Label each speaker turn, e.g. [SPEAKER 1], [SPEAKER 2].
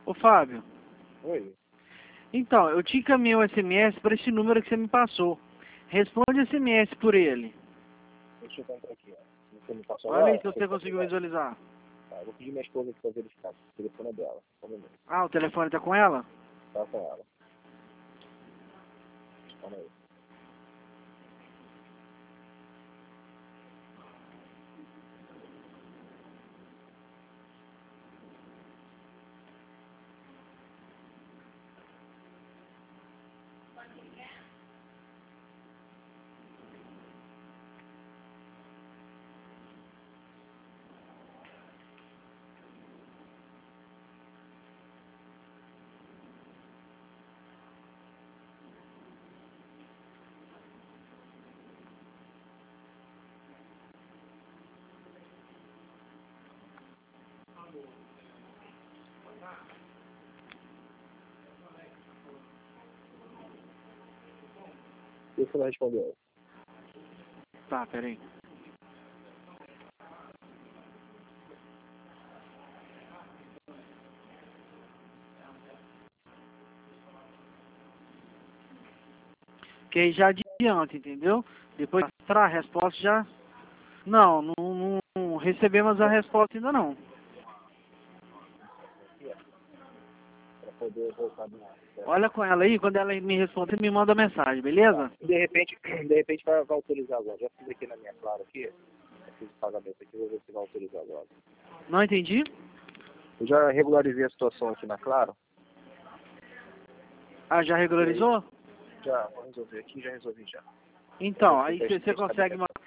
[SPEAKER 1] Ô Fábio,
[SPEAKER 2] Oi.
[SPEAKER 1] então, eu te encaminhei um SMS para esse número que você me passou. Responde SMS por ele.
[SPEAKER 2] Deixa eu tentar aqui, ó. Você me passou
[SPEAKER 1] Olha aí
[SPEAKER 2] agora?
[SPEAKER 1] se você conseguiu visualizar.
[SPEAKER 2] Tá, eu vou pedir minha esposa aqui pra verificar. O telefone é dela. Só um minuto.
[SPEAKER 1] Ah, o telefone tá com ela?
[SPEAKER 2] Tá com ela. Calma aí. E você não respondeu?
[SPEAKER 1] Tá, peraí. Que aí já adianta, entendeu? Depois mostrar a resposta já... Não, não recebemos a resposta ainda não.
[SPEAKER 2] Pra poder voltar do lado. Certo?
[SPEAKER 1] Olha com ela aí, quando ela me responder, me manda mensagem, beleza?
[SPEAKER 2] Tá. De repente vai autorizar agora. Já fiz aqui na minha Claro aqui. Eu fiz o pagamento aqui, vou ver se vai autorizar agora.
[SPEAKER 1] Não entendi?
[SPEAKER 2] Eu já regularizei a situação aqui na Claro.
[SPEAKER 1] Ah, já regularizou?
[SPEAKER 2] Já, vou resolver aqui, já resolvi já.
[SPEAKER 1] Então, aí você consegue